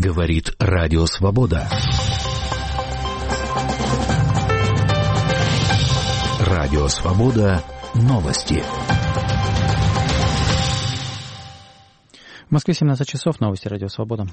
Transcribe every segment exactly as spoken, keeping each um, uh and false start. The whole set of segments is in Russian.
Говорит Радио Свобода. Радио Свобода. Новости. В Москве семнадцать часов. Новости Радио Свобода.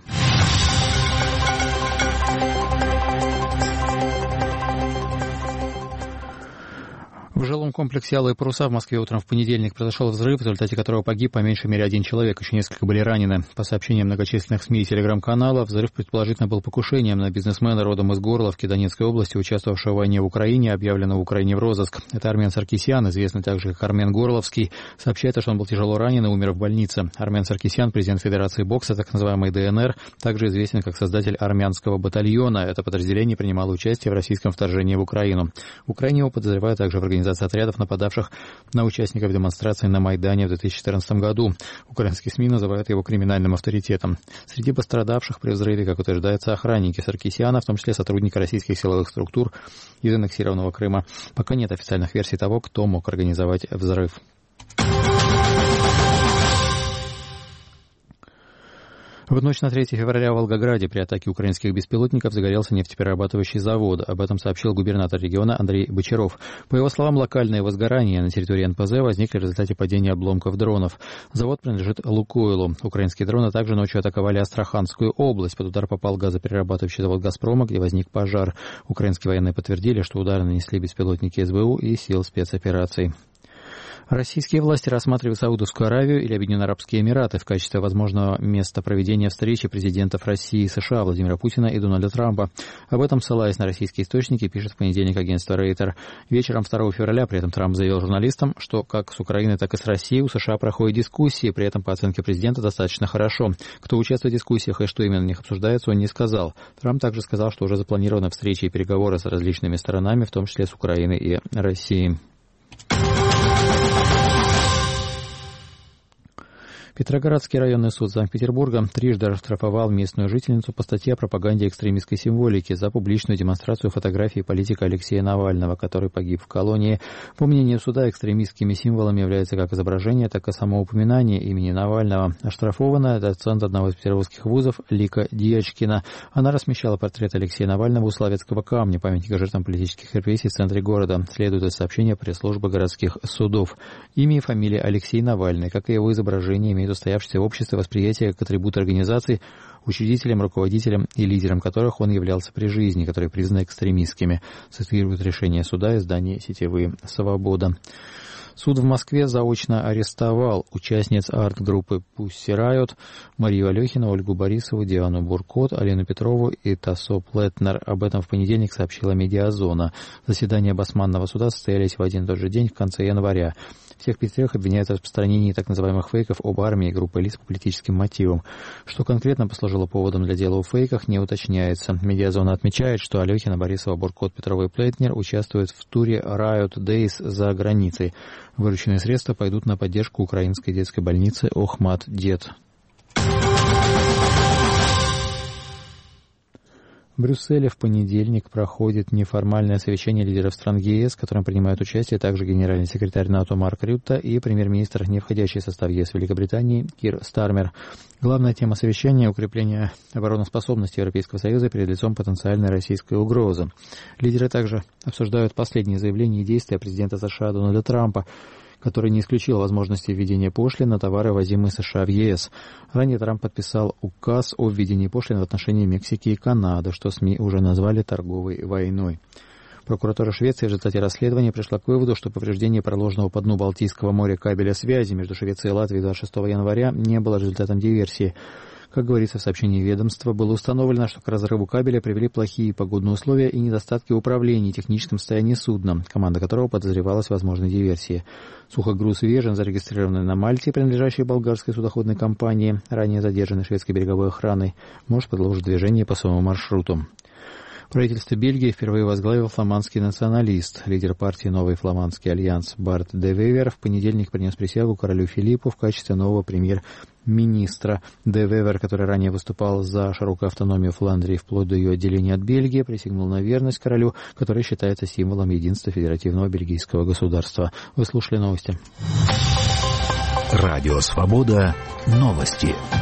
В жилом комплексе «Алые паруса» в Москве утром в понедельник произошел взрыв, в результате которого погиб по меньшей мере один человек, еще несколько были ранены. По сообщениям многочисленных СМИ и телеграм-каналов, взрыв предположительно был покушением на бизнесмена родом из Горловки Донецкой области, участвовавшего в войне в Украине, объявленного в Украине в розыск. Это Армен Саркисян, известный также как Армен Горловский. Сообщается, что он был тяжело ранен и умер в больнице. Армен Саркисян, президент Федерации бокса, так называемой ДНР, также известен как создатель армянского батальона. Это подразделение принимало участие в российском вторжении в Украину. В Украине его подозревают также в организации отрядов, нападавших на участников демонстрации на Майдане в две тысячи четырнадцатом году. Украинские СМИ называют его криминальным авторитетом. Среди пострадавших при взрыве, как утверждается, охранники Саркисяна, в том числе сотрудники российских силовых структур из аннексированного Крыма. Пока нет официальных версий того, кто мог организовать взрыв. В ночь на третье февраля в Волгограде при атаке украинских беспилотников загорелся нефтеперерабатывающий завод. Об этом сообщил губернатор региона Андрей Бочаров. По его словам, локальные возгорания на территории эн пэ зэ возникли в результате падения обломков дронов. Завод принадлежит «Лукойлу». Украинские дроны также ночью атаковали Астраханскую область. Под удар попал газоперерабатывающий завод «Газпрома», где возник пожар. Украинские военные подтвердили, что удары нанесли беспилотники эс бэ у и сил спецопераций. Российские власти рассматривают Саудовскую Аравию или Объединенные Арабские Эмираты в качестве возможного места проведения встречи президентов России и США Владимира Путина и Дональда Трампа. Об этом, ссылаясь на российские источники, пишет в понедельник агентство Рейтер. Вечером второго февраля при этом Трамп заявил журналистам, что как с Украиной, так и с Россией у США проходят дискуссии, при этом, по оценке президента, достаточно хорошо. Кто участвует в дискуссиях и что именно на них обсуждается, он не сказал. Трамп также сказал, что уже запланированы встречи и переговоры с различными сторонами, в том числе с Украиной и Россией. Петроградский районный суд Санкт-Петербурга трижды оштрафовал местную жительницу по статье о пропаганде экстремистской символики за публичную демонстрацию фотографии политика Алексея Навального, который погиб в колонии. По мнению суда, экстремистскими символами являются как изображение, так и самоупоминание имени Навального. Оштрафованная доцент одного из петербургских вузов Лика Дьячкина. Она размещала портрет Алексея Навального у Славецкого камня, памятника жертвам политических репрессий в центре города. Следует из сообщения пресс-службы городских судов. Имя и фамилия Алексей Навальный, как и его изображение, имеют устоявшееся в обществе восприятие как атрибут организации, учредителем, руководителем и лидером которых он являлся при жизни, которые признаны экстремистскими, цитирует решение суда издание «Сетевые Свобода». Суд в Москве заочно арестовал участниц арт-группы Pussy Riot Марию Алехину, Ольгу Борисову, Диану Буркот, Алену Петрову и Тассо Плетнер. Об этом в понедельник сообщила «Медиазона». Заседания Басманного суда состоялись в один и тот же день в конце января. Всех пятерых обвиняют в распространении так называемых фейков об армии и группы лиц по политическим мотивам. Что конкретно послужило поводом для дела о фейках, не уточняется. «Медиазона» отмечает, что Алехина, Борисова, Буркот, Петрова и Плетнер участвуют в туре Riot Days за границей. Вырученные средства пойдут на поддержку украинской детской больницы Охмат-Дет. В Брюсселе в понедельник проходит неформальное совещание лидеров стран е эс, в котором принимают участие также генеральный секретарь НАТО Марк Рютте и премьер-министр, не входящий в состав е эс Великобритании, Кир Стармер. Главная тема совещания – укрепление обороноспособности Европейского Союза перед лицом потенциальной российской угрозы. Лидеры также обсуждают последние заявления и действия президента США Дональда Трампа, который не исключил возможности введения пошлин на товары, возимые США в е эс. Ранее Трамп подписал указ о введении пошлин в отношении Мексики и Канады, что СМИ уже назвали торговой войной. Прокуратура Швеции в результате расследования пришла к выводу, что повреждение проложенного по дну Балтийского моря кабеля связи между Швецией и Латвией двадцать шестого января не было результатом диверсии. Как говорится в сообщении ведомства, было установлено, что к разрыву кабеля привели плохие погодные условия и недостатки управления и техническом состоянии судна, команда которого подозревалась в возможной диверсии. Сухогруз «Вежен», зарегистрированный на Мальте, принадлежащий болгарской судоходной компании, ранее задержанной шведской береговой охраной, может продолжить движение по своему маршруту. Правительство Бельгии впервые возглавил фламандский националист. Лидер партии «Новый фламандский альянс» Барт де Вевер в понедельник принес присягу королю Филиппу в качестве нового премьер-министра. Де Вевер, который ранее выступал за широкую автономию Фландрии вплоть до ее отделения от Бельгии, присягнул на верность королю, который считается символом единства федеративного бельгийского государства. Вы слушали новости. Радио «Свобода». Новости.